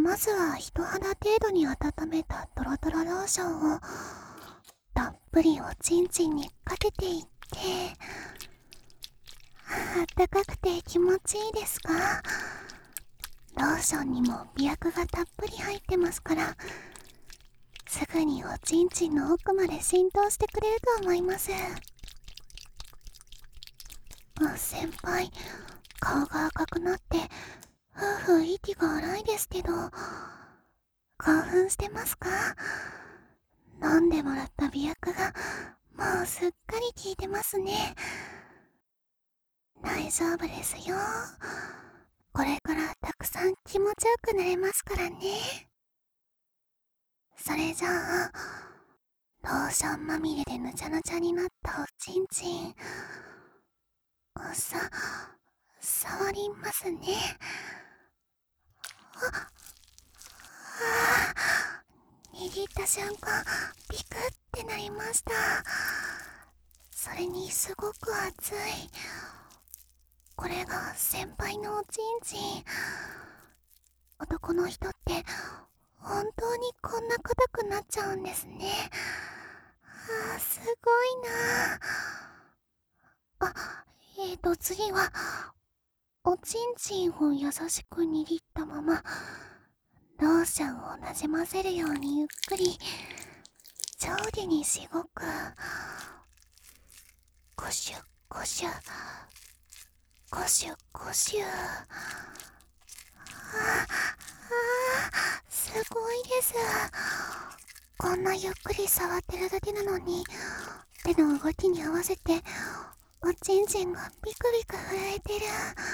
まずは人肌程度に温めたトロトロローションをたっぷりおちんちんにかけていって、あったかくて気持ちいいですか？ローションにも美薬がたっぷり入ってますから、すぐにおちんちんの奥まで浸透してくれると思います。先輩、顔が赤くなって息が荒いですけど、興奮してますか？飲んでもらった美薬がもうすっかり効いてますね。大丈夫ですよ。これからたくさん気持ちよくなれますからね。それじゃあ、ローションまみれでぬちゃぬちゃになったおちんちん、触りますね。握った瞬間、ピクってなりました。それにすごく熱い。これが先輩のおちんちん。男の人って本当にこんな硬くなっちゃうんですね。すごいな次はおちんちんを優しく握ったままローションをなじませるようにゆっくり上下にしごく、ゴシュゴシュゴシュゴシュ。すごいです。こんなゆっくり触ってるだけなのに、手の動きに合わせておちんちんがビクビク震えてる。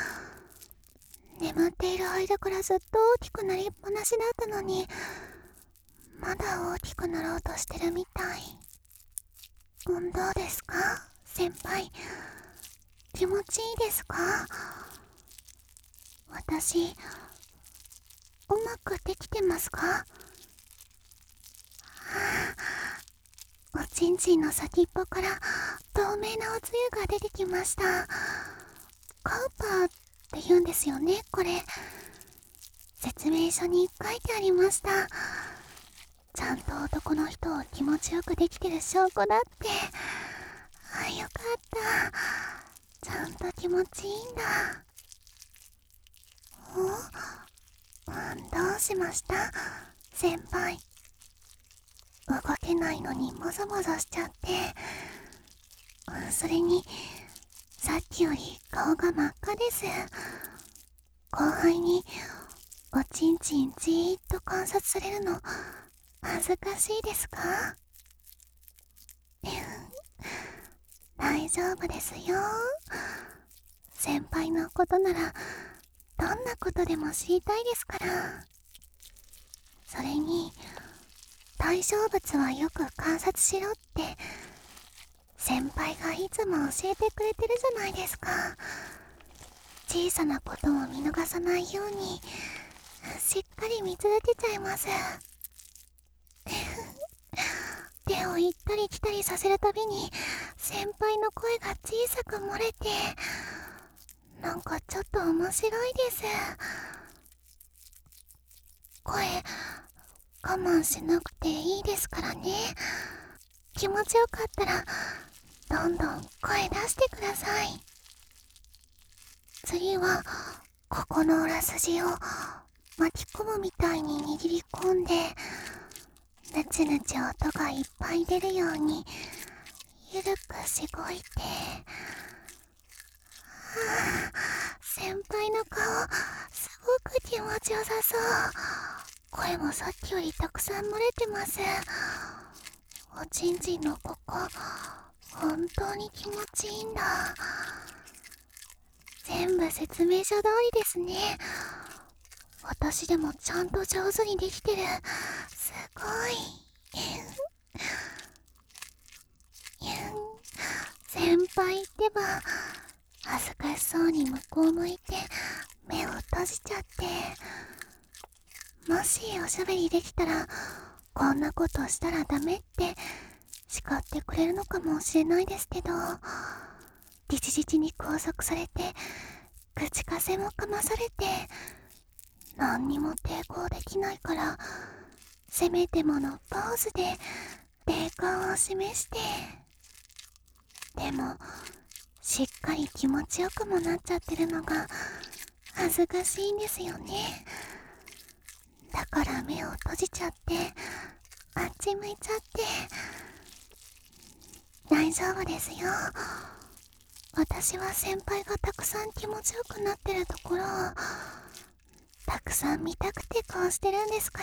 眠っている間からずっと大きくなりっぱなしだったのに、まだ大きくなろうとしてるみたい。どうですか先輩、気持ちいいですか？私、うまくできてますか？おちんちんの先っぽから透明なおつゆが出てきました。カウパーって言うんですよね、これ。説明書に書いてありました。ちゃんと男の人を気持ちよくできてる証拠だって。よかった。ちゃんと気持ちいいんだ。どうしました先輩？動けないのにもぞもぞしちゃって。それにさっきより顔が真っ赤です。後輩におちんちんじーっと観察されるの恥ずかしいですか？大丈夫ですよ。先輩のことならどんなことでも知りたいですから。それに対象物はよく観察しろって先輩がいつも教えてくれてるじゃないですか。小さなことを見逃さないようにしっかり見つめてちゃいます。手を行ったり来たりさせるたびに先輩の声が小さく漏れて、なんかちょっと面白いです。声我慢しなくていいですからね。気持ちよかったらどんどん声出してください。次はここの裏筋を巻き込むみたいに握り込んで、ぬちぬち音がいっぱい出るようにゆるくしごいて。先輩の顔すごく気持ちよさそう。声もさっきよりたくさん漏れてます。おちんちんのここ本当に気持ちいいんだ。全部説明書通りですね。私でもちゃんと上手にできてる。すごい。先輩ってば恥ずかしそうに向こう向いて目を閉じちゃって。もしおしゃべりできたらこんなことしたらダメって叱ってくれるのかもしれないですけど、ギチギチに拘束されて口かせもかまされて何にも抵抗できないから、せめてものポーズで抵抗を示して。でもしっかり気持ちよくもなっちゃってるのが恥ずかしいんですよね。だから目を閉じちゃって、あっち向いちゃって。大丈夫ですよ。私は先輩がたくさん気持ちよくなってるところをたくさん見たくてこうしてるんですから。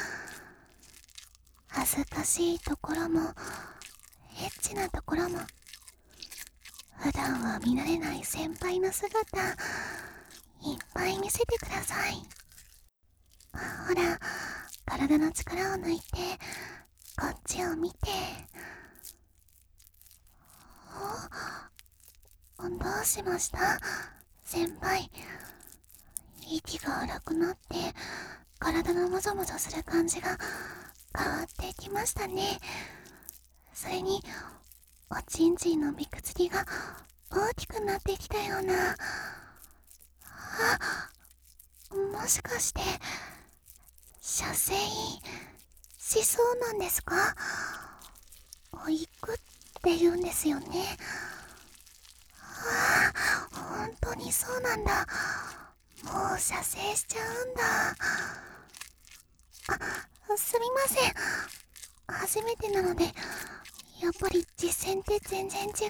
恥ずかしいところもエッチなところも、普段は見られない先輩の姿いっぱい見せてください。ほら、体の力を抜いてこっちを見て。どうしました先輩？息が荒くなって体のもぞもぞする感じが変わってきましたね。それにおちんちんのびくつきが大きくなってきたような。もしかして射精しそうなんですか？行くって言うんですよね。本当にそうなんだ。もう射精しちゃうんだ。すみません。初めてなので、やっぱり実践って全然違うなって。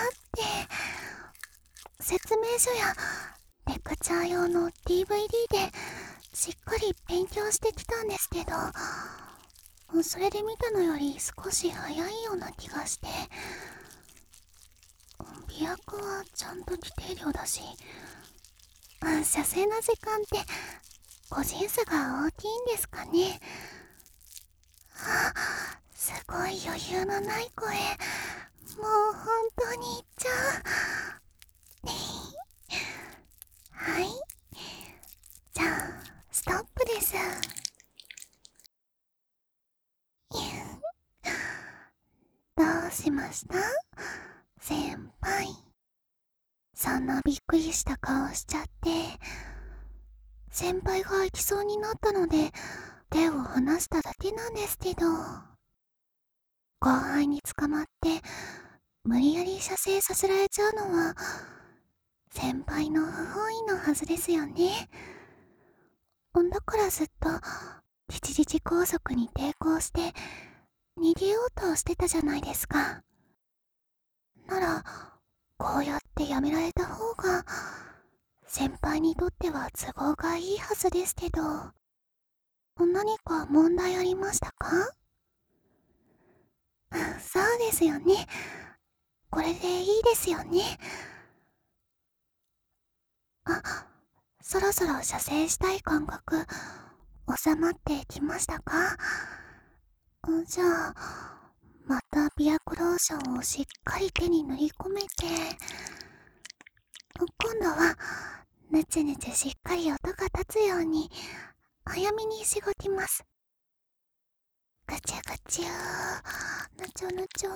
説明書やレクチャー用の DVD でしっかり勉強してきたんですけど、それで見たのより少し早いような気がして。美薬はちゃんと規定量だし、射精の時間って個人差が大きいんですかね。すごい余裕のない声。もう本当に言っちゃう。はい、じゃあストップです。どうしました先輩？そんなびっくりした顔しちゃって。先輩が行きそうになったので手を離しただけなんですけど。後輩に捕まって無理やり射精させられちゃうのは先輩の不本意のはずですよね。だからずっと一時拘束に抵抗して逃げようとしてたじゃないですか。ならこうやってやめられた方が先輩にとっては都合がいいはずですけど、何か問題ありましたか？そうですよね。これでいいですよね。そろそろ射精したい感覚収まってきましたか？じゃあまたビアクローションをしっかり手に塗り込めて、今度はぬちぬちしっかり音が立つように早めにしごきます。ぐちゅぐちゅぬちょぬちょ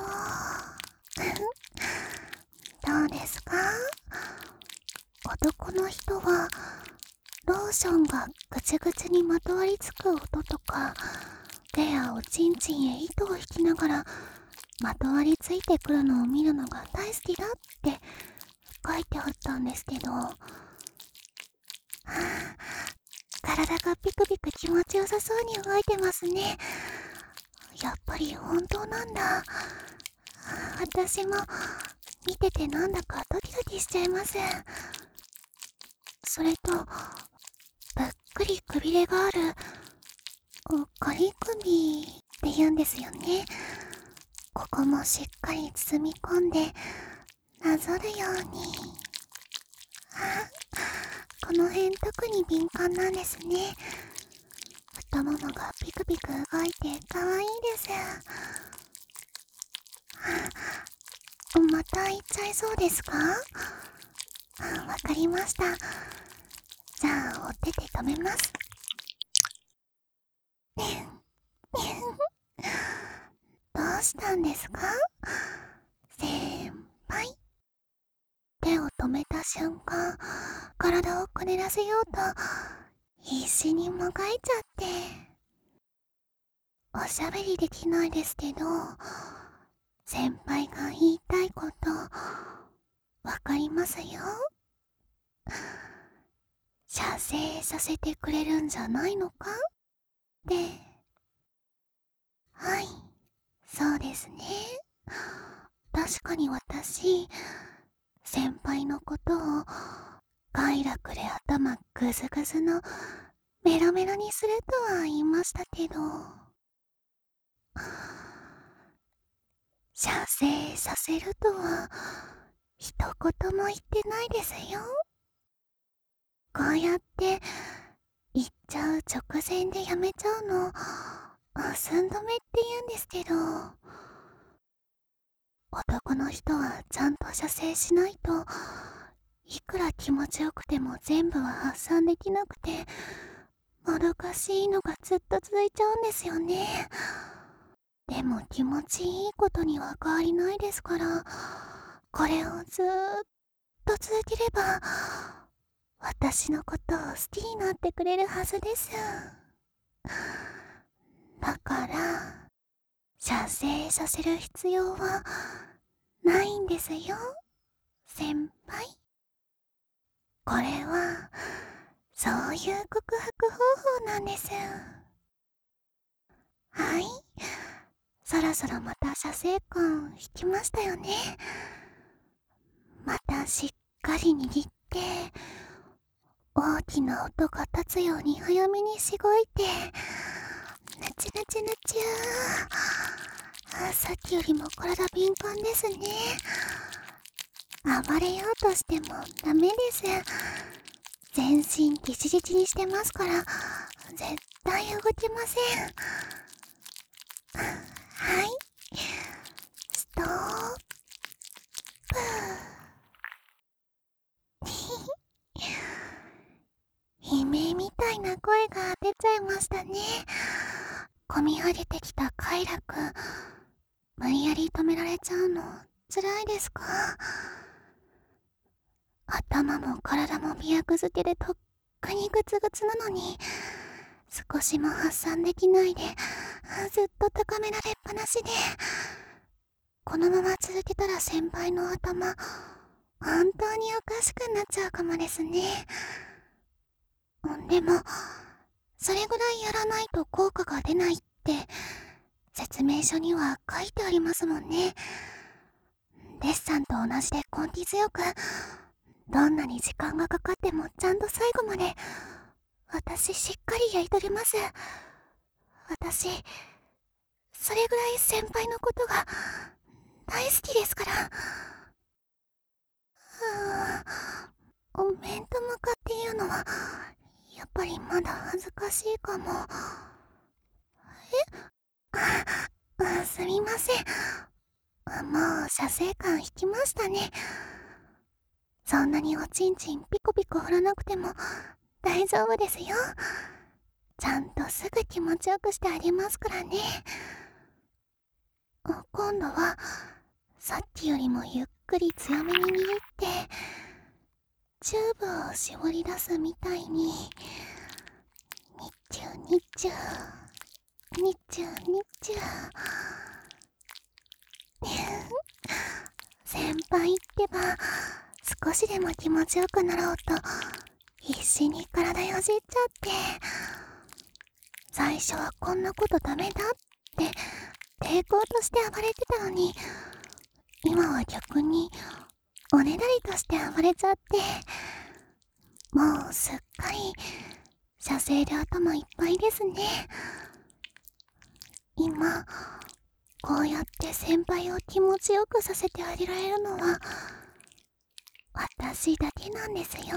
どうですか？男の人はローションがぐちゅぐちゅにまとわりつく音とか、手やおちんちんへ糸を引きながらまとわりついてくるのを見るのが大好きだって書いてあったんですけど、体がピクピク気持ちよさそうに動いてますね。やっぱり本当なんだ。私も見ててなんだかドキドキしちゃいます。それとぷっくりくびれがある仮首って言うんですよね。ここもしっかり包み込んでなぞるように。この辺特に敏感なんですね。太ももがピクピク動いて可愛いです。また行っちゃいそうですか？わかりました。じゃあお手で止めます。どうしたんですか先輩？手を止めた瞬間、体をくねらせようと必死にもがいちゃって、おしゃべりできないですけど、先輩が言いたいことわかりますよ。射精させてくれるんじゃないのかって。はい、そうですね。確かに私、先輩のことを快楽で頭グズグズのメロメロにするとは言いましたけど、射精させるとは一言も言ってないですよ。こうやって言っちゃう直前でやめちゃうの寸止めって言うんですけど、男の人はちゃんと射精しないと、いくら気持ちよくても全部は発散できなくて、もどかしいのがずっと続いちゃうんですよね。でも気持ちいいことには変わりないですから、これをずーっと続ければ、私のことを好きになってくれるはずです。だから、射精させる必要はないんですよ、先輩。これは、そういう告白方法なんです。はい。そろそろまた射精痕引きましたよね。またしっかり握って、大きな音が立つように早めにしごいて、ぬちぬちぬちゅー。さっきよりも体敏感ですね。暴れようとしてもダメです。全身ギチギチにしてますから、絶対動けません。はい。ストップ。悲鳴みたいな声が出ちゃいましたね。込み上げてきた快楽、無理やり止められちゃうの辛いですか？頭も体もビくづけでとっくにグツグツなのに、少しも発散できないで、ずっと高められっぱなしで、このまま続けたら先輩の頭、本当におかしくなっちゃうかもですね。でも、それぐらいやらないと効果が出ないって説明書には書いてありますもんね。デッサンと同じで根気強く、どんなに時間がかかってもちゃんと最後まで私しっかりやり遂げます。私、それぐらい先輩のことが大好きですから。面と向かって言うのはやっぱりまだ恥ずかしいかも。すみません。もう射精感引きましたね。そんなにおちんちんピコピコ振らなくても大丈夫ですよ。ちゃんとすぐ気持ちよくしてあげますからね。今度はさっきよりもゆっくり強めに握って、チューブを絞り出すみたいに、にっちゅうにっちゅう、にっちゅうにっちゅう。先輩ってば、少しでも気持ちよくなろうと必死に体よじっちゃって、最初はこんなことダメだって抵抗として暴れてたのに、今は逆におねだりとして暴れちゃって、もうすっかり射精で頭いっぱいですね。今こうやって先輩を気持ちよくさせてあげられるのは私だけなんですよ。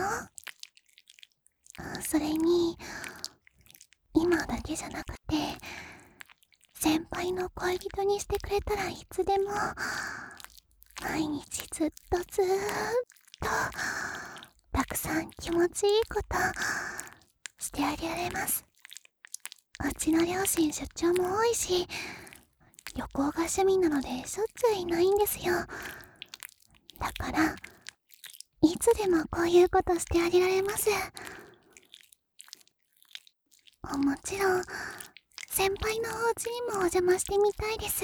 それに今だけじゃなくて、先輩の恋人にしてくれたらいつでも、毎日ずっとずーっとたくさん気持ちいいことしてあげられます。うちの両親出張も多いし、旅行が趣味なのでしょっちゅういないんですよ。だからいつでもこういうことしてあげられます。 もちろん先輩のお家にもお邪魔してみたいです。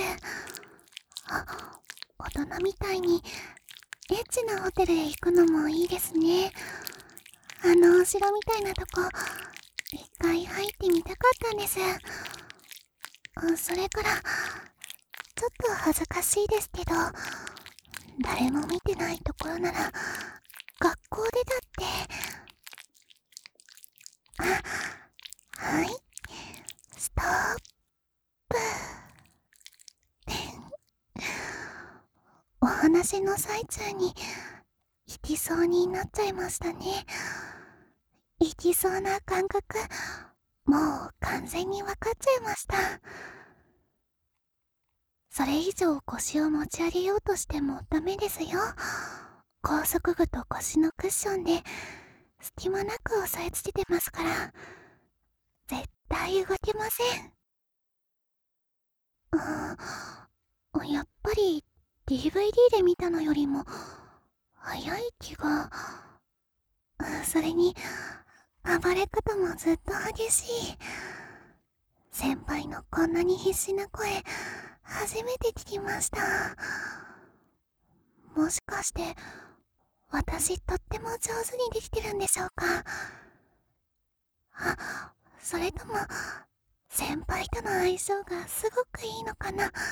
大人みたいにエッチなホテルへ行くのもいいですね。あのお城みたいなとこ一回入ってみたかったんです。それからちょっと恥ずかしいですけど、誰も見てないところなら学校でだって。はい、ストップ。お話の最中に行きそうになっちゃいましたね。行きそうな感覚、もう完全に分かっちゃいました。それ以上腰を持ち上げようとしてもダメですよ。高速具と腰のクッションで隙間なく押さえつけてますから、絶対動けません。やっぱり DVD で見たのよりも早い気が。それに暴れ方もずっと激しい。先輩のこんなに必死な声初めて聞きました。もしかして私とっても上手にできてるんでしょうか。それとも先輩との相性がすごくいいのかな。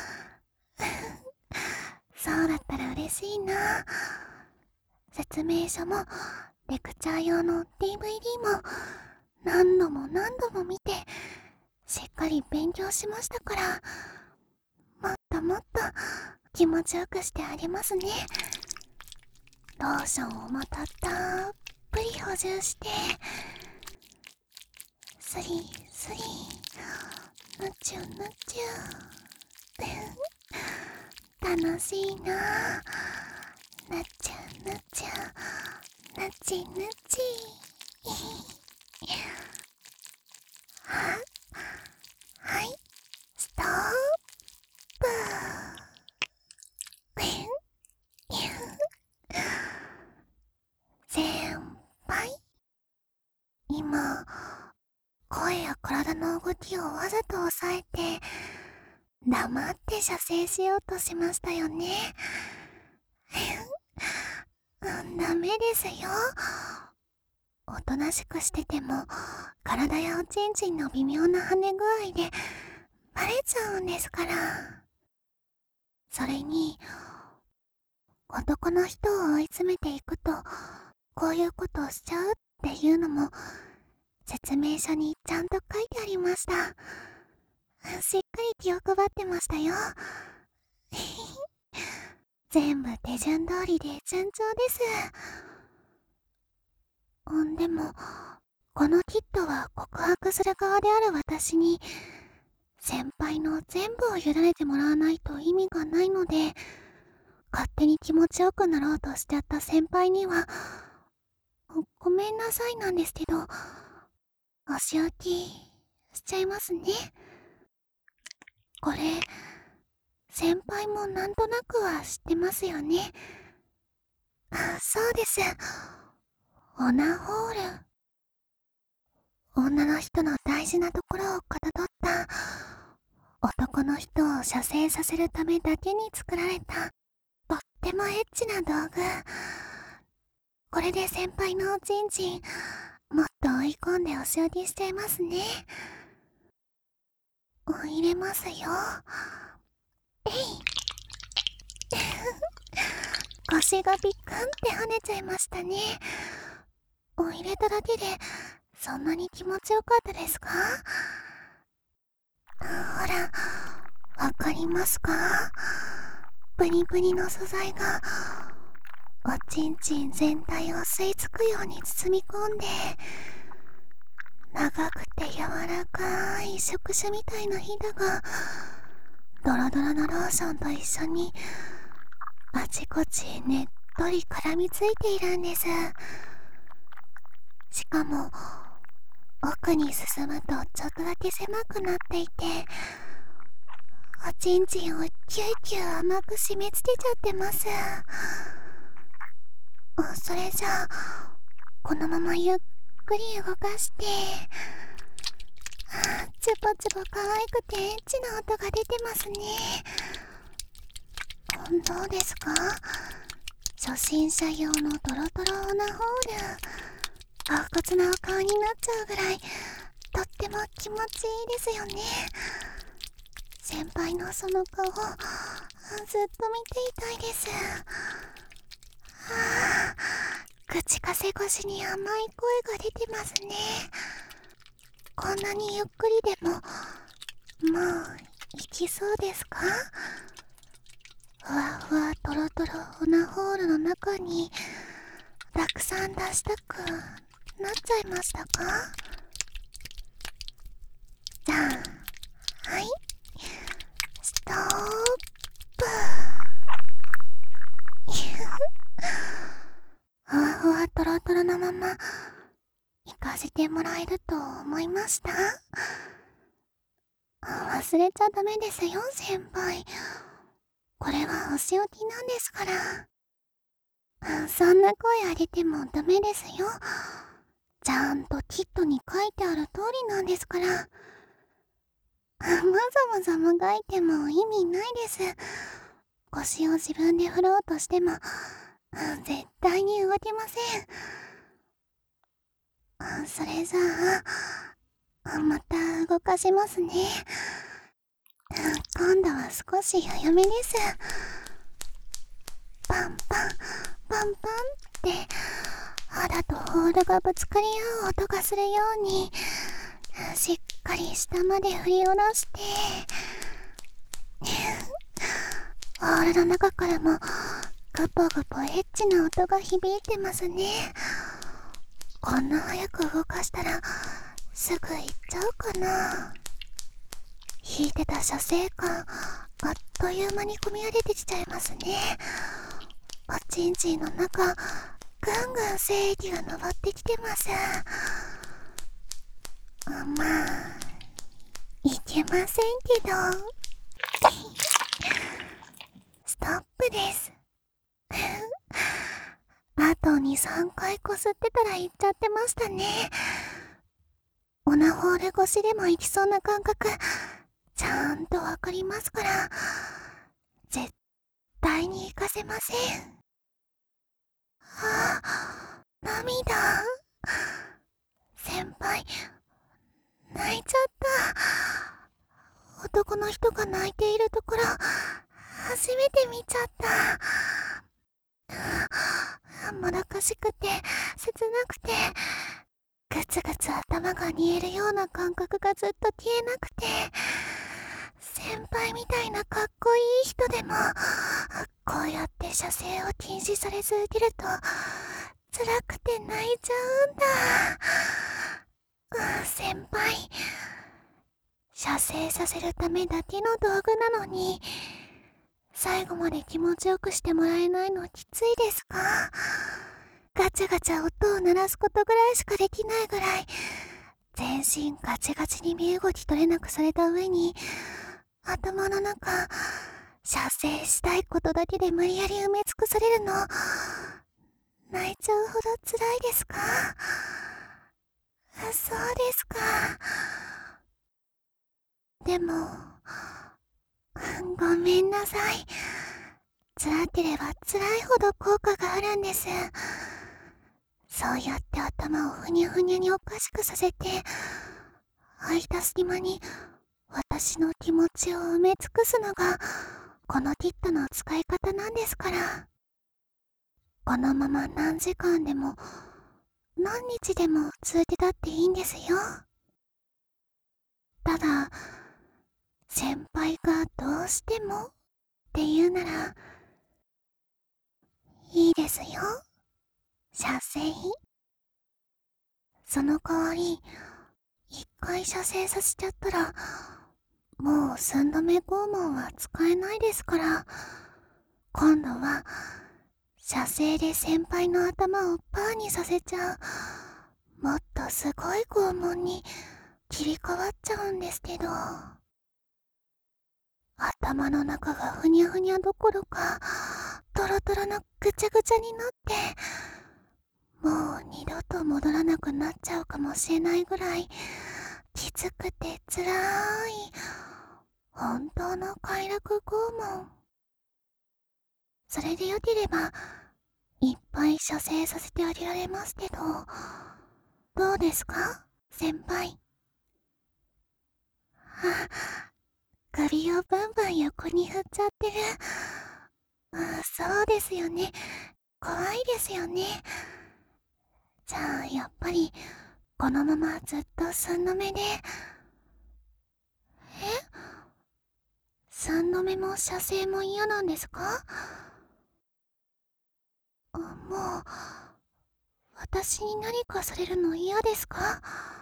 そうだったら嬉しいな。説明書もレクチャー用の DVD も何度も何度も見てしっかり勉強しましたから、もっともっと気持ちよくしてあげますね。ローションをまたたっぷり補充して、スリスリぬちゅぬちゅ楽しいな。ぬちゅぬちゅぬちぬちはい、ストップ。先輩、今声や体の動きをわざと抑えて黙って射精しようとしましたよね。ダメですよ。おとなしくしてても体やおちんちんの微妙な跳ね具合でバレちゃうんですから。それに男の人を追い詰めていくとこういうことをしちゃうっていうのも説明書にちゃんと書いてありました。しっかり気を配ってましたよ。全部手順通りで順調です。でもこのキットは告白する側である私に先輩の全部を委ねてもらわないと意味がないので、勝手に気持ちよくなろうとしちゃった先輩にはごめんなさいなんですけど、お仕置きしちゃいますね。これ先輩もなんとなくは知ってますよね。そうです。オナホール。女の人の大事なところをかたどった男の人を射精させるためだけに作られたとってもエッチな道具。これで先輩のおちんちんもっと追い込んで押し置きしちゃいますね。入れますよ。えい腰がビックンって跳ねちゃいましたね。入れただけでそんなに気持ちよかったですか？ほら、わかりますか？プニプニの素材がおちんちん全体を吸い付くように包み込んで、長くて柔らかい触手みたいなひだがドロドロのローションと一緒にあちこちねっとり絡みついているんです。しかも奥に進むとちょっとだけ狭くなっていて、おちんちんをキュイキュイ甘く締め付けちゃってます。それじゃあこのままゆっくり動かしてチュポチュポ可愛くてエッチな音が出てますね。どうですか？初心者用のトロトロオナホール。ポンコツなお顔になっちゃうぐらいとっても気持ちいいですよね。先輩のその顔ずっと見ていたいです。口かせ越しに甘い声が出てますね。こんなにゆっくりでももう行きそうですか？ふわふわトロトロオナホールの中にたくさん出したくなっちゃいましたか？じゃあ、はい、ストップ。ふわふわトロトロのまま行かせてもらえると思いました？忘れちゃダメですよ、先輩。これはお仕置きなんですから。そんな声上げてもダメですよ。ちゃんとキットに書いてある通りなんですから。もざもざもがいても意味ないです。腰を自分で振ろうとしても絶対に動けません。それじゃあまた動かしますね。今度は少し早めです。パンパンパンパンって肌とホールがぶつかり合う音がするようにしっかり下まで振り下ろしてホールの中からもグポグポエッチな音が響いてますね。こんな早く動かしたらすぐ行っちゃうかな。引いてた射精感あっという間に込み上げてきちゃいますね。おちんちんの中ぐんぐん精液が上ってきてます。まあいけませんけどストップですあと2、3回こすってたら行っちゃってましたね。オナホール越しでも行きそうな感覚ちゃんとわかりますから絶対に行かせません。涙。先輩泣いちゃった。男の人が泣いているところ初めて見ちゃった。もどかしくて切なくてぐつぐつ頭が煮えるような感覚がずっと消えなくて、先輩みたいなかっこいい人でもこうやって射精を禁止され続けると辛くて泣いちゃうんだ。先輩射精させるためだけの道具なのに最後まで気持ちよくしてもらえないのきついですか？ガチャガチャ音を鳴らすことぐらいしかできないぐらい全身ガチガチに身動き取れなくされた上に頭の中射精したいことだけで無理やり埋め尽くされるの泣いちゃうほど辛いですか？そうですか。でもごめんなさい。辛ければ辛いほど効果があるんです。そうやって頭をふにゃふにゃにおかしくさせて空いた隙間に私の気持ちを埋め尽くすのがこのキットの使い方なんですから。このまま何時間でも何日でも続けたっていいんですよ。ただ先輩がどうしてもって言うならいいですよ。射精。その代わり一回射精させちゃったらもう寸止め拷問は使えないですから。今度は射精で先輩の頭をパーにさせちゃうもっとすごい拷問に切り替わっちゃうんですけど、頭の中がふにゃふにゃどころかトロトロのぐちゃぐちゃになってもう二度と戻らなくなっちゃうかもしれないぐらいきつくてつらい本当の快楽拷問。それでよければいっぱい射精させてあげられますけど、どうですか先輩。あ、首をブンブン横に振っちゃってる。そうですよね。怖いですよね。じゃあやっぱりこのままずっと寸止めで。寸止めも射精も嫌なんですか？もう私に何かされるの嫌ですか？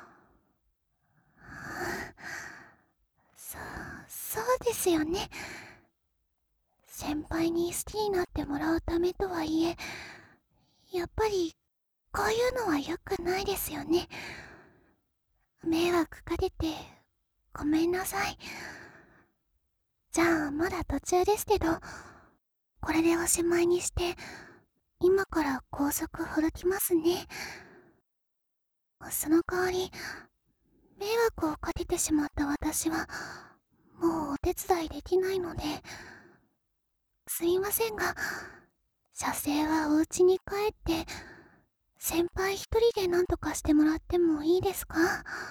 そうですよね。先輩に好きになってもらうためとはいえ、やっぱりこういうのは良くないですよね。迷惑かけてごめんなさい。じゃあまだ途中ですけど、これでおしまいにして、今から高速ほどきますね。その代わり、迷惑をかけてしまった私は、もうお手伝いできないので、すいませんが、射精はお家に帰って、先輩一人で何とかしてもらってもいいですか？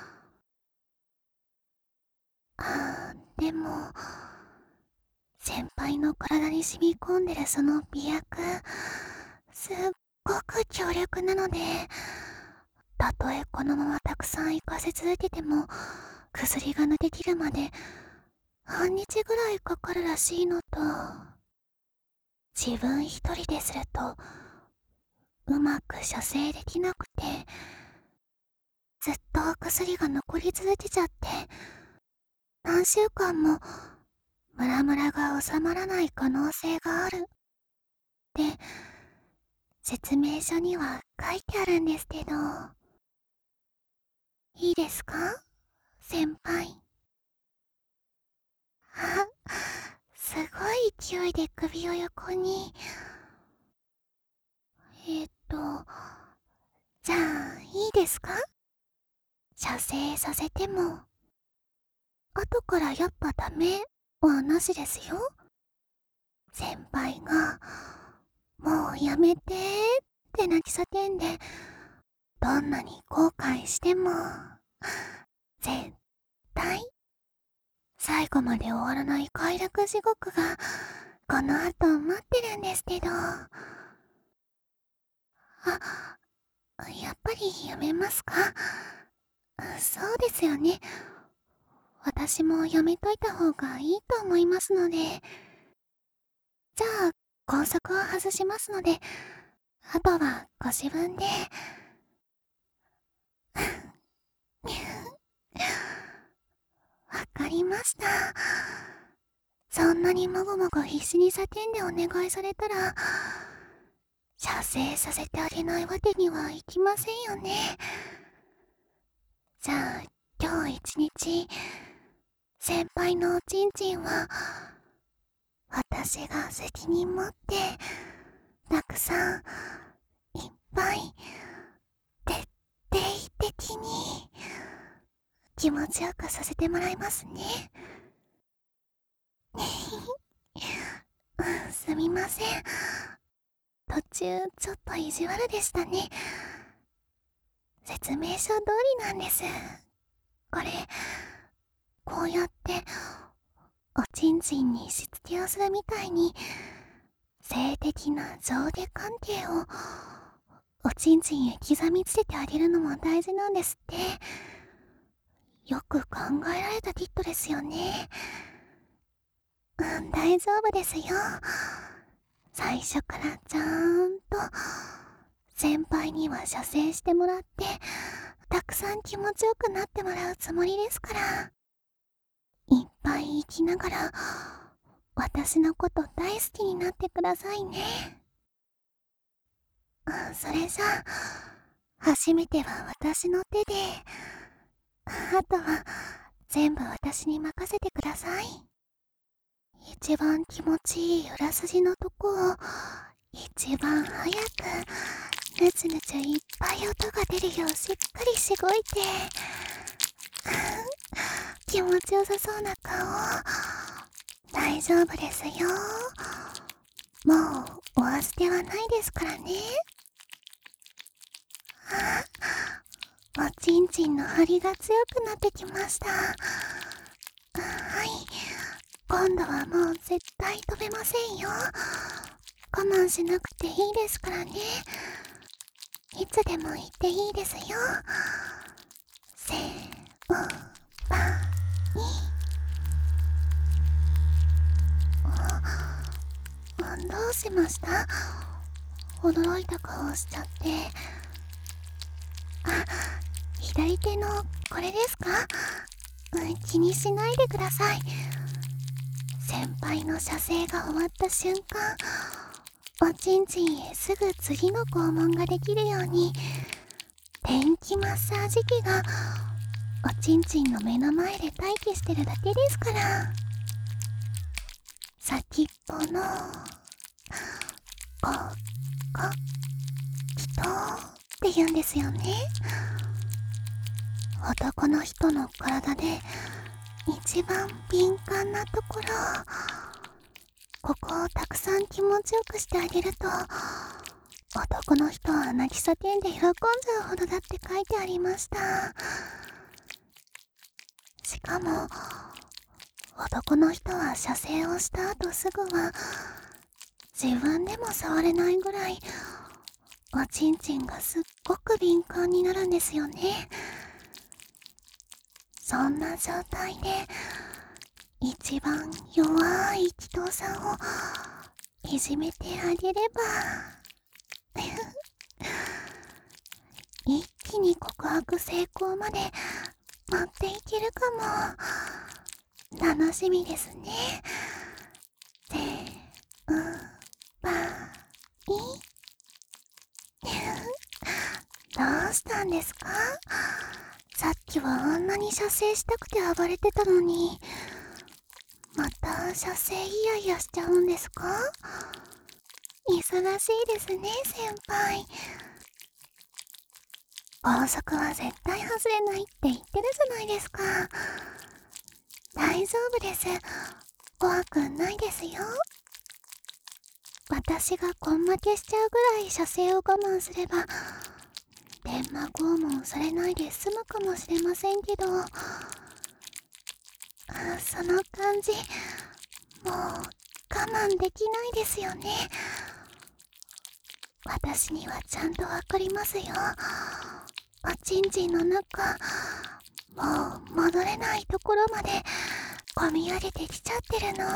でも、先輩の体に染み込んでるその美薬、すっごく強力なので、たとえこのままたくさん行かせ続けても、薬が抜けきるまで半日ぐらいかかるらしいのと、自分一人でするとうまく射精できなくて、ずっとお薬が残り続けちゃって、何週間もムラムラが収まらない可能性があるって説明書には書いてあるんですけど、いいですか先輩。すごい勢いで首を横に。じゃあいいですか？射精させても、後からやっぱダメはなしですよ。先輩が、もうやめてって泣き叫んで、どんなに後悔しても、絶対、最後まで終わらない快楽地獄が、この後待ってるんですけど。やっぱりやめますか？そうですよね。私もやめといた方がいいと思いますので。じゃあ、高速を外しますので、あとはご自分で。わかりました。そんなにもごもご必死に叫んでお願いされたら、射精させてあげないわけにはいきませんよね。じゃあ、今日一日、先輩のおちんちんは、私が責任持って、たくさん、いっぱい、徹底的に、気持ちよくさせてもらいますね。すみません。途中、ちょっと意地悪でしたね。説明書通りなんです。これ、こうやって、おちんちんにしつけをするみたいに、性的な上下関係を、おちんちんへ刻みつけてあげるのも大事なんですって。よく考えられたキットですよね。大丈夫ですよ。最初からちゃんと先輩には射精してもらって、たくさん気持ちよくなってもらうつもりですから。いっぱい生きながら私のこと大好きになってくださいね。それじゃあ、初めては私の手で、あとは全部私に任せてください。一番気持ちいい裏筋のとこを一番早くぬつぬついっぱい音が出るようしっかりしごいて。 気持ちよさそうな顔。大丈夫ですよ。もうお預けはないですからね。おちんちんの張りが強くなってきました。はい、今度はもう絶対飛べませんよ。我慢しなくていいですからね。いつでも言っていいですよ。せーの、ばに。どうしました？驚いた顔しちゃって。左手のこれですか？気にしないでください。先輩の射精が終わった瞬間、おちんちんへすぐ次の肛門ができるように、電気マッサージ機がおちんちんの目の前で待機してるだけですから。先っぽのこ気筒って言うんですよね。男の人の体で一番敏感なところ、ここをたくさん気持ちよくしてあげると、男の人は泣き叫んで喜んじゃうほどだって書いてありました。しかも男の人は射精をした後すぐは自分でも触れないぐらいおちんちんがすっごく敏感になるんですよね。そんな状態で一番弱い気筒さんをいじめてあげれば一気に告白成功まで持っていけるかも。楽しみですね。せーばいどうしたんですか？さっきはあんなに射精したくて暴れてたのに、また射精イヤイヤしちゃうんですか？忙しいですね、先輩。高速は絶対外れないって言ってるじゃないですか。大丈夫です。怖くないですよ。私が根負けしちゃうぐらい射精を我慢すれば、電話拷問されないで済むかもしれませんけど、その感じ、もう我慢できないですよね。私にはちゃんとわかりますよ。おちんちんの中、もう戻れないところまで込み上げてきちゃってるの。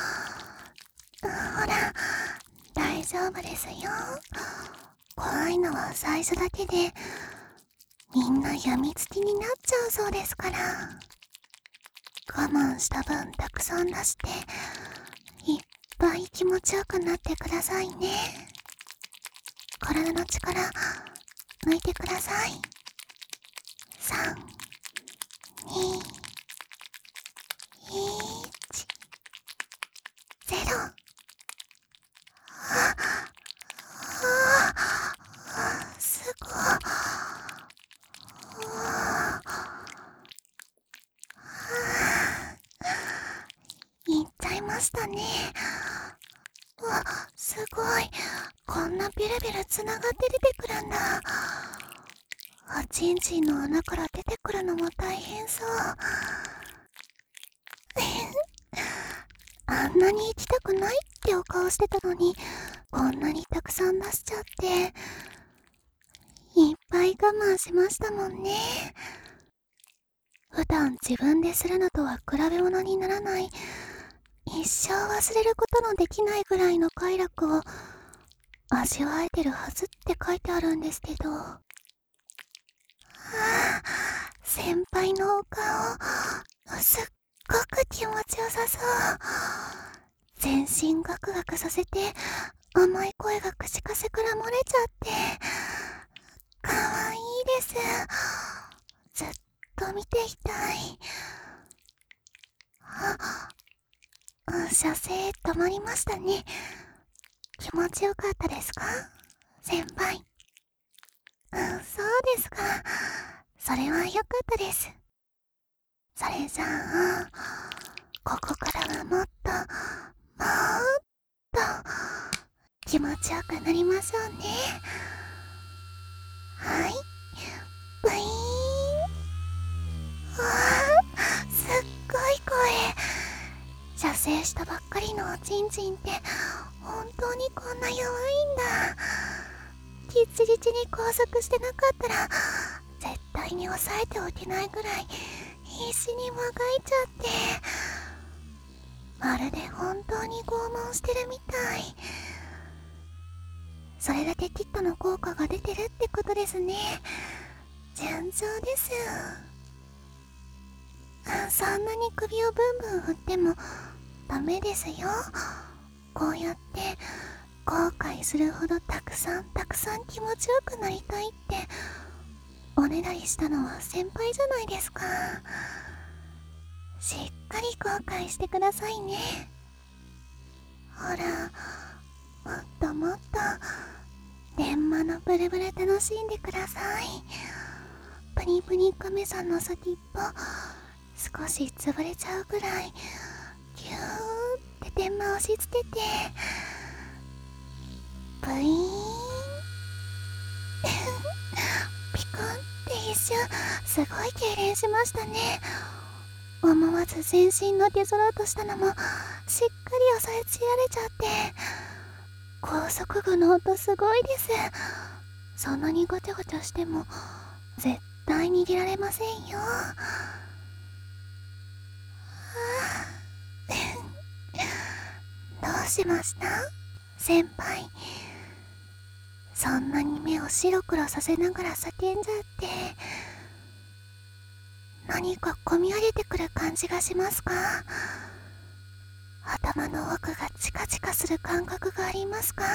ほら、大丈夫ですよ。怖いのは最初だけで、みんな病みつきになっちゃうそうですから。我慢した分たくさん出して、いっぱい気持ちよくなってくださいね。体の力、抜いてください。3、2、1、0。すごい。いっちゃいましたね。すごい。こんなビルビルつながって出てくるんだ。おちんちんの穴から出てくるのも大変そう。あんなに行きたくないってお顔してたのに、こんなにたくさん出しちゃって、いっぱい我慢しましたもんね。普段自分でするのとは比べ物にならない、一生忘れることのできないぐらいの快楽を味わえてるはずって書いてあるんですけど。先輩のお顔、すっごく気持ちよさそう。全身ガクガクさせて、甘い声が口かせから漏れちゃって、かわいいです。ずっと見ていたい。射精止まりましたね。気持ちよかったですか？先輩。そうですか。それは良かったです。 それじゃあ、ここからはもっと気持ちよくなりましょうね。はい、ブイーン。すっごい声。射精したばっかりのおちんちんって本当にこんな弱いんだ。キッチリチに拘束してなかったら絶対に抑えておけないぐらい必死にもがいちゃって、まるで本当に拷問してるみたい。それだけキットの効果が出てるってことですね。順調です。そんなに首をブンブン振ってもダメですよ。こうやって後悔するほどたくさん気持ちよくなりたいっておねだりしたのは先輩じゃないですか。しっかり後悔してくださいね。ほら、もっともっと電話のブルブル楽しんでください。プニプニ亀さんの先っぽ少し潰れちゃうぐらいギューって電話押し付けて、ブイーンピクンって一瞬すごい痙攣しましたね。思わず全身のけぞろうとしたのもしっかり押さえつけられちゃって、高速具の音すごいです。そんなにごちゃごちゃしても絶対逃げられませんよ。どうしました先輩。そんなに目を白黒させながら叫んじゃって何かこみ上げてくる感じがしますか？頭の奥がチカチカする感覚がありますか？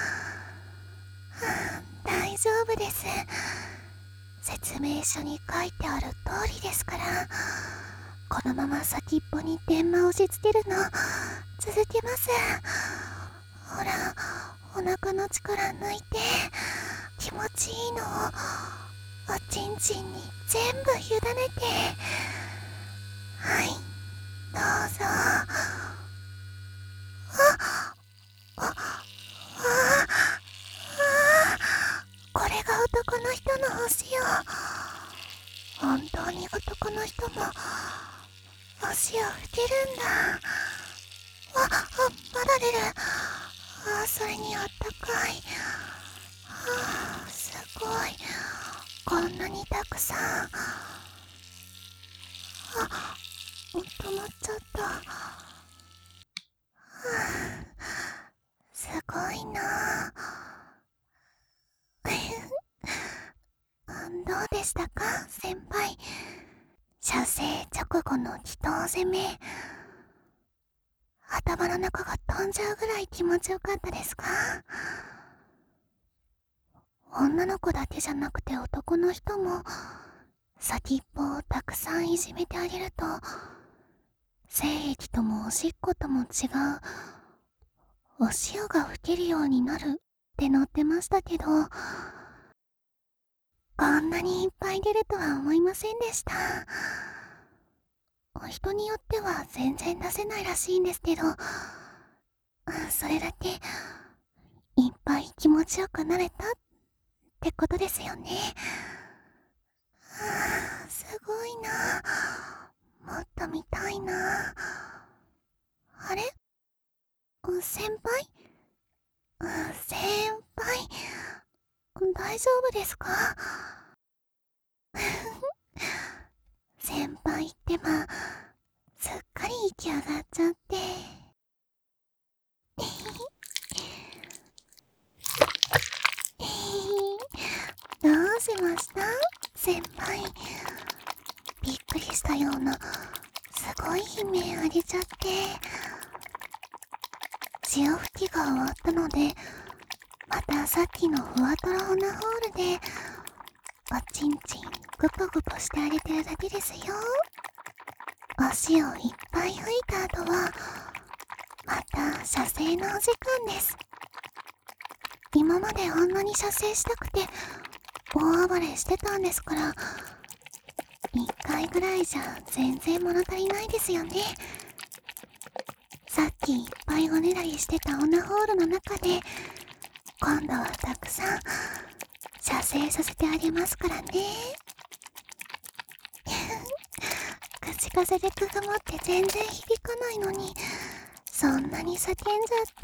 大丈夫です。説明書に書いてある通りですから。このまま先っぽに電話を押し付けるの続けます。ほら、お腹の力抜いて気持ちいいのをおちんちんに全部委ねて、はい、どうぞ。これが男の人の星よ。本当に男の人も星を吹けるんだ。まだ出る。それにあったかい。すごい。こんなにたくさん。止まっちゃった。すごいな。どうでしたか先輩。射精直後の祈祷攻め、頭の中が飛んじゃうぐらい気持ちよかったですか？女の子だけじゃなくて男の人も先っぽをたくさんいじめてあげると精液ともおしっことも違うお塩が吹けるようになるって載ってましたけど、こんなにいっぱい出るとは思いませんでした。人によっては全然出せないらしいんですけど、それだけいっぱい気持ちよくなれたってことですよね。すごいな。もっと見たいな。あれ？先輩？先輩、大丈夫ですか？先輩ってばすっかり息上がっちゃってどうしました先輩。びっくりしたようなすごい悲鳴あげちゃって、潮吹きが終わったのでまたさっきのふわとろオナホールでおちんちんグポグポしてあげてるだけですよ。足をいっぱい吹いた後はまた射精のお時間です。今まであんなに射精したくて大暴れしてたんですから、 1回ぐらいじゃ全然物足りないですよね。さっきいっぱいおねだりしてたオナホールの中で、今度はたくさん射精させてあげますからね。口風でくぐもって全然響かないのに、そんなに叫んじゃって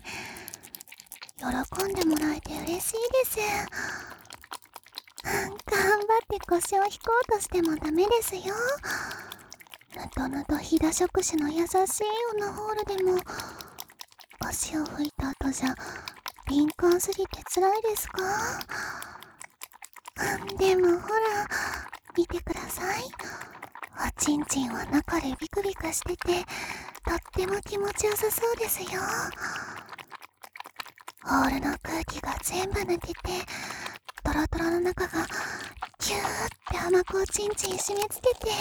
喜んでもらえて嬉しいです。頑張って腰を引こうとしてもダメですよ。ぬとぬとひだ触手の優しいオナホールでも、足を拭いた後じゃ敏感すぎて辛いですか？でもほら、見てください。おちんちんは中でビクビクしてて、とっても気持ちよさそうですよ。ホールの空気が全部抜けて、トロトロの中がキューって甘くおちんちん締め付けて、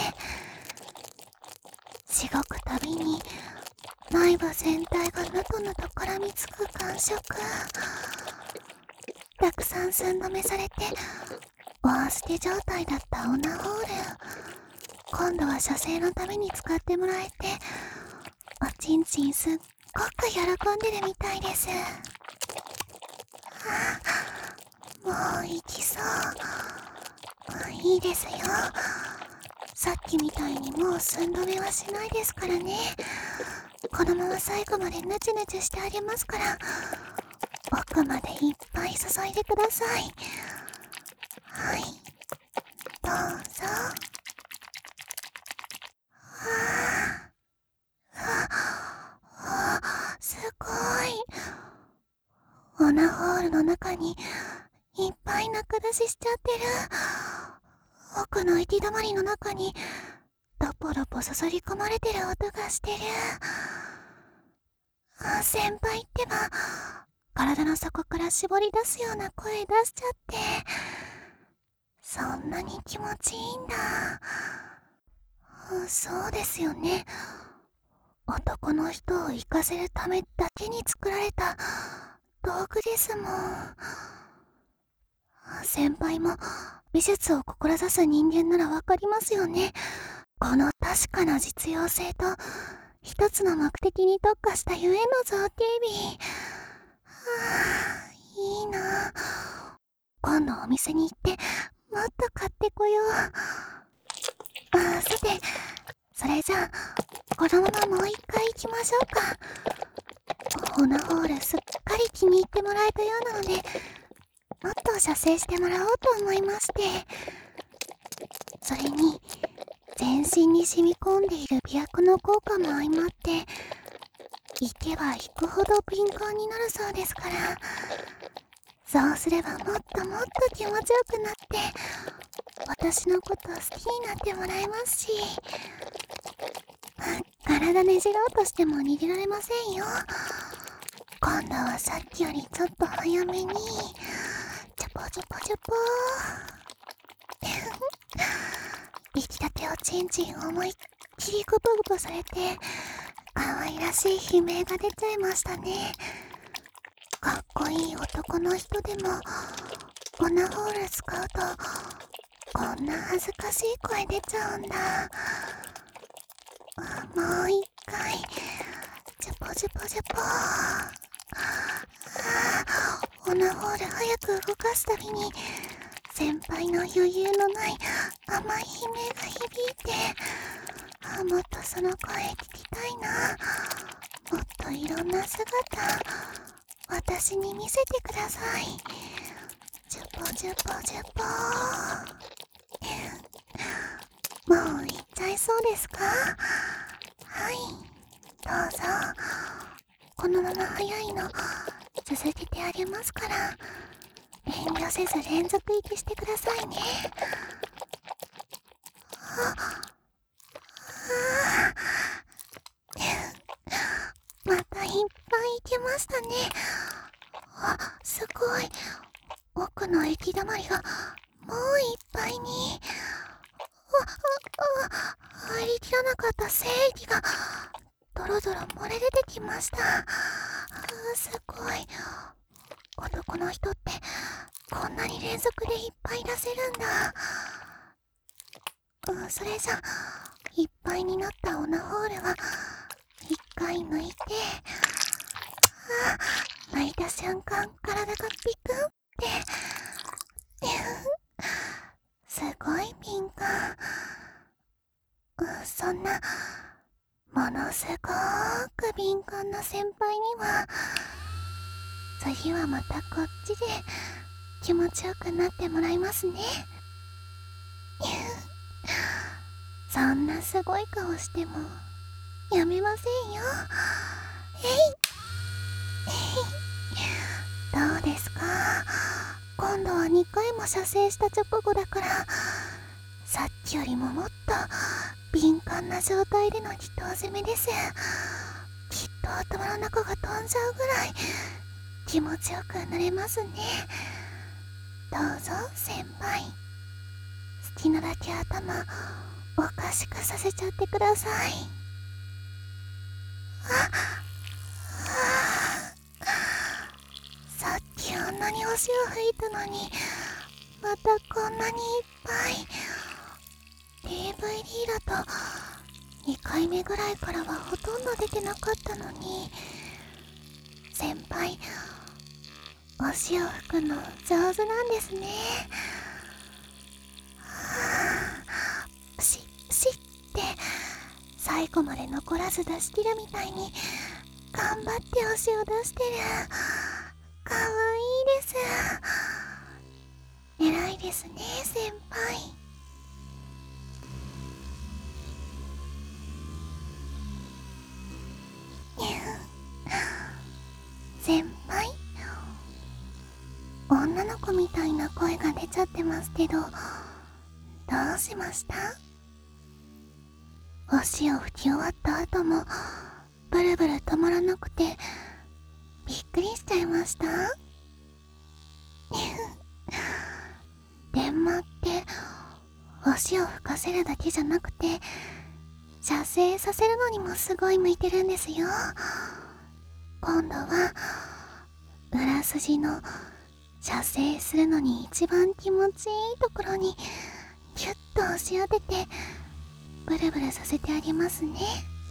しごくたびに内部全体がぬとぬと絡みつく感触。たくさん寸止めされておあ捨て状態だったオナホール、今度は射精のために使ってもらえて、おちんちんすっごく喜んでるみたいです。もう行きそう。いいですよ。さっきみたいにもう寸止めはしないですからね。このまま最後までヌチヌチしてあげますから、奥までいっぱい注いでください。はい、どうぞ。すごい。オナホールの中にいっぱい中出ししちゃってる。奥の行き止まりの中にドポドポ注ぎ込まれてる音がしてる。先輩ってば、体の底から絞り出すような声出しちゃって、そんなに気持ちいいんだ。そうですよね。男の人を生かせるためだけに作られた道具ですもん。先輩も美術を志す人間ならわかりますよね。この確かな実用性と一つの目的に特化したゆえの造形美。いいな。今度お店に行ってもっと買ってこよう。さて、それじゃあこのままもう一回行きましょうか。オナホールすっかり気に入ってもらえたようなので、もっと射精してもらおうと思いまして。それに全身に染み込んでいる媚薬の効果も相まって、行けば行くほど敏感になるそうですから、そうすればもっともっと気持ちよくなって、私のこと好きになってもらえますし、体ねじろうとしても逃げられませんよ。今度はさっきよりちょっと早めにチュポチュポチュポ出来たておちんちん思いっきりグブグブされて、可愛らしい悲鳴が出ちゃいましたね。かっこいい男の人でもオナホール使うとこんな恥ずかしい声出ちゃうんだ。もう一回チュポチュポチュポ。オナホール早く動かすたびに先輩の余裕のない甘い悲鳴が響いて、もっとその声聞きたいな。もっといろんな姿私に見せてください。チュポチュポチュポ。もう行っちゃいそうですか？はい、どうぞ。このまま早いの続けてあげますから、遠慮せず連続息してくださいね。またいっぱい行けましたね。すごい。奥の行き止まりがもういっぱいに。入りきらなかった精液がドロドロ漏れ出てきました。すごい。男の人ってこんなに連続でいっぱい出せるんだ。 それじゃ、いっぱいになったオナホールは、一回抜いて、抜いた瞬間、体がピクンって、すごい敏感。そんな、ものすごーく敏感な先輩には、次はまたこっちで気持ちよくなってもらいますね。そんなすごい顔してもやめませんよ。どうですか？今度は2回も射精した直後だから、さっきよりももっと敏感な状態での祈祷攻めです。きっと頭の中が飛んじゃうぐらい気持ちよくなれますね。どうぞ先輩、好きなだけ頭おかしくさせちゃってください。さっきあんなに足を吹いたのに、またこんなにいっぱい。 DVD だと2回目ぐらいからはほとんど出てなかったのに。先輩、足を吹くの上手なんですね。プシップシッって最後まで残らず出し切るみたいに頑張って足を出してる。かわいいです。偉いですね先輩。先輩、女の子みたいな声が出ちゃってますけど、どうしました？足を拭き終わった後もブルブル止まらなくてびっくりしちゃいました。電話って足を拭かせるだけじゃなくて射精させるのにもすごい向いてるんですよ。今度は裏筋の射精するのに一番気持ちいいところにキュッと押し当ててブルブルさせてあげますね。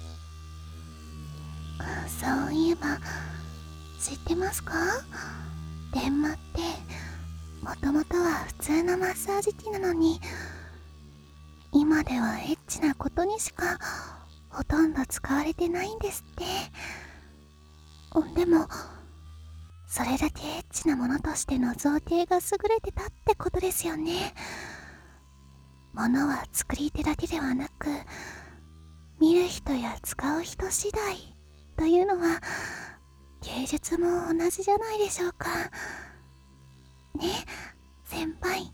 そういえば知ってますか？電話ってもともとは普通のマッサージ機なのに、今ではエッチなことにしかほとんど使われてないんですって。でもそれだけエッチなものとしての造形が優れてたってことですよね。ものは作り手だけではなく、見る人や使う人次第というのは芸術も同じじゃないでしょうかね、先輩。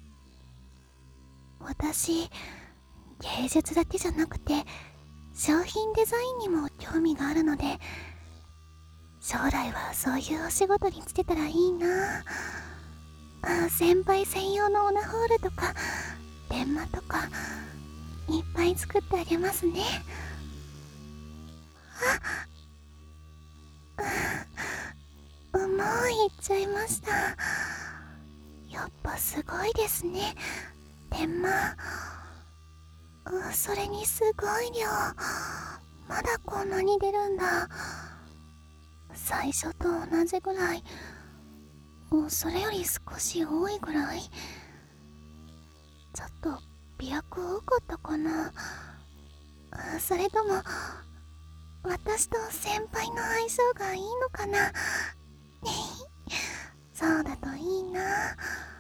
私、芸術だけじゃなくて商品デザインにも興味があるので、将来はそういうお仕事に就けたらいいな。先輩専用のオナホールとか電話とかいっぱい作ってあげますね。もう言っちゃいました。やっぱすごいですね電話。それにすごい量、まだこんなに出るんだ。最初と同じぐらい、それより少し多いぐらい。ちょっと媚薬多かったかな。それとも私と先輩の相性がいいのかな。そうだといいな。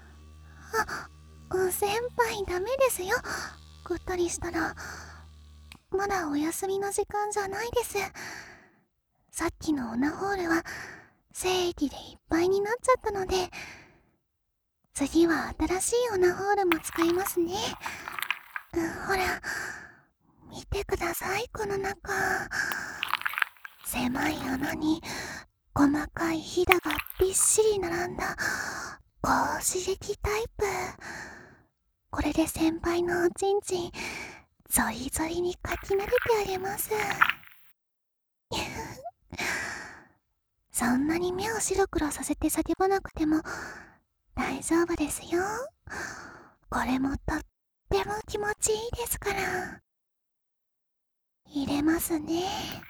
先輩ダメですよ、ぐったりしたら。まだお休みの時間じゃないです。さっきのオナホールは精液でいっぱいになっちゃったので、次は新しいオナホールも使いますね。ほら見てください、この中。狭い穴に細かいひだがびっしり並んだ高刺激タイプ。これで先輩のおちんちんゾリゾリにかき撫でてあげます。そんなに目を白黒させて叫ばなくても大丈夫ですよ。これもとっても気持ちいいですから。入れますね。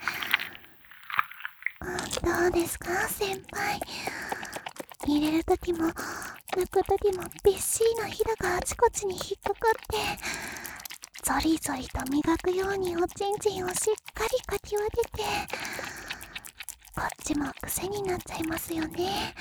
どうですか先輩。入れるときも抜くときもびっしりのひだがあちこちに引っかかってゾリゾリと磨くようにおちんちんをしっかりかき分けて、こっちも癖になっちゃいますよね。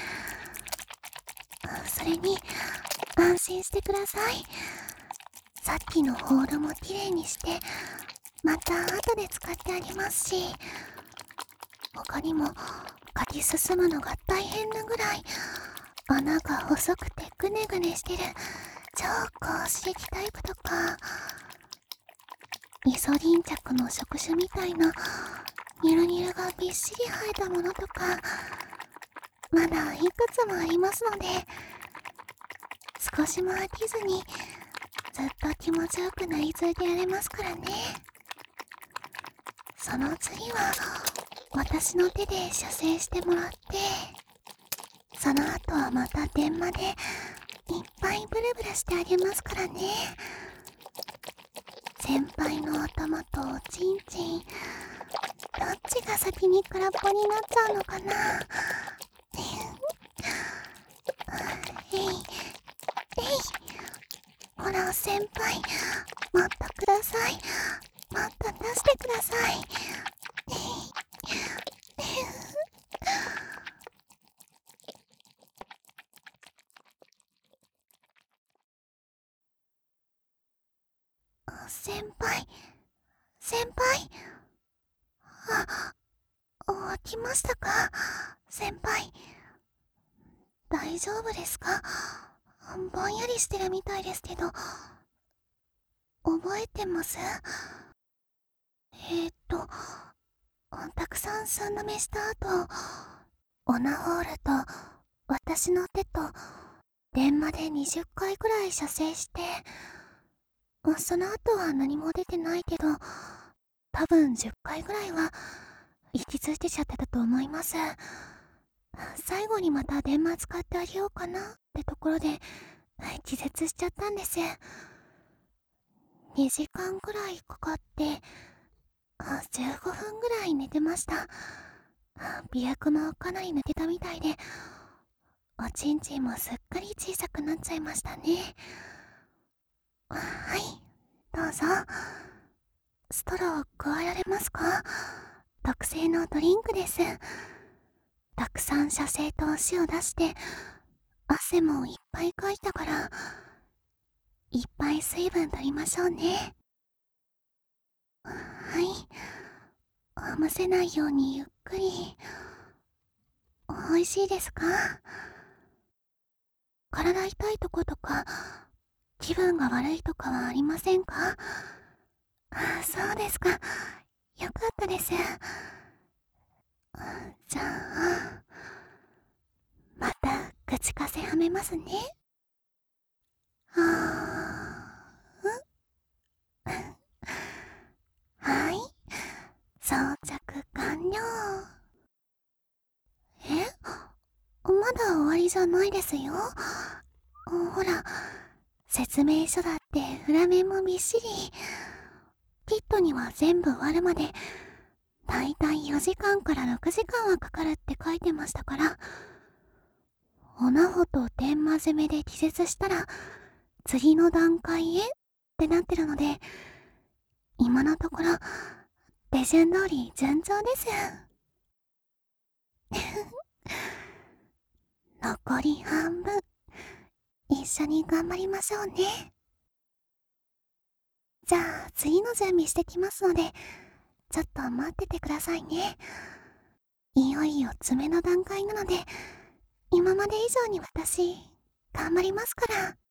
それに安心してください。さっきのホールもきれいにしてまた後で使ってあげますし、他にも書き進むのが大変なぐらい穴が細くてグネグネしてる超高刺激タイプとか、イソリン着の触手みたいなニュルニュルがびっしり生えたものとか、まだいくつもありますので、少しも飽きずにずっと気持ちよくなり続けられますからね。その次は私の手で射精してもらって、その後はまた電話でいっぱいブルブルしてあげますからね。先輩の頭とおちんちん、どっちが先に空っぽになっちゃうのかな。えいえい、ほら先輩、もっとください。もっと出してください。先輩、先輩。起きましたか先輩。大丈夫ですか？ぼんやりしてるみたいですけど、覚えてます？たくさん寸止めした後、オナホールと私の手と電話で20回くらい射精して、その後は何も出てないけど、多分10回ぐらいは息づいてちゃってたと思います。最後にまた電話使ってあげようかなってところで気絶しちゃったんです。2時間ぐらいかかって15分ぐらい寝てました。尾翼もかなり抜けたみたいで、おちんちんもすっかり小さくなっちゃいましたね。はい、どうぞ。ストロー加えられますか？特製のドリンクです。たくさん射精と塩出して汗もいっぱいかいたから、いっぱい水分取りましょうね。はい、むせないようにゆっくり。美味しいですか？体痛いとことか気分が悪いとかはありませんか？そうですか。よかったです。じゃあまた口かせはめますね。はい、装着完了。まだ終わりじゃないですよ。ほら、説明書だって裏面もびっしり。キットには全部終わるまでだいたい4時間から6時間はかかるって書いてましたから、オナホと電話攻めで気絶したら次の段階へってなってるので、今のところ手順通り順調です。残り半分、一緒に頑張りましょうね。じゃあ次の準備してきますので、ちょっと待っててくださいね。いよいよ詰めの段階なので、今まで以上に私頑張りますから。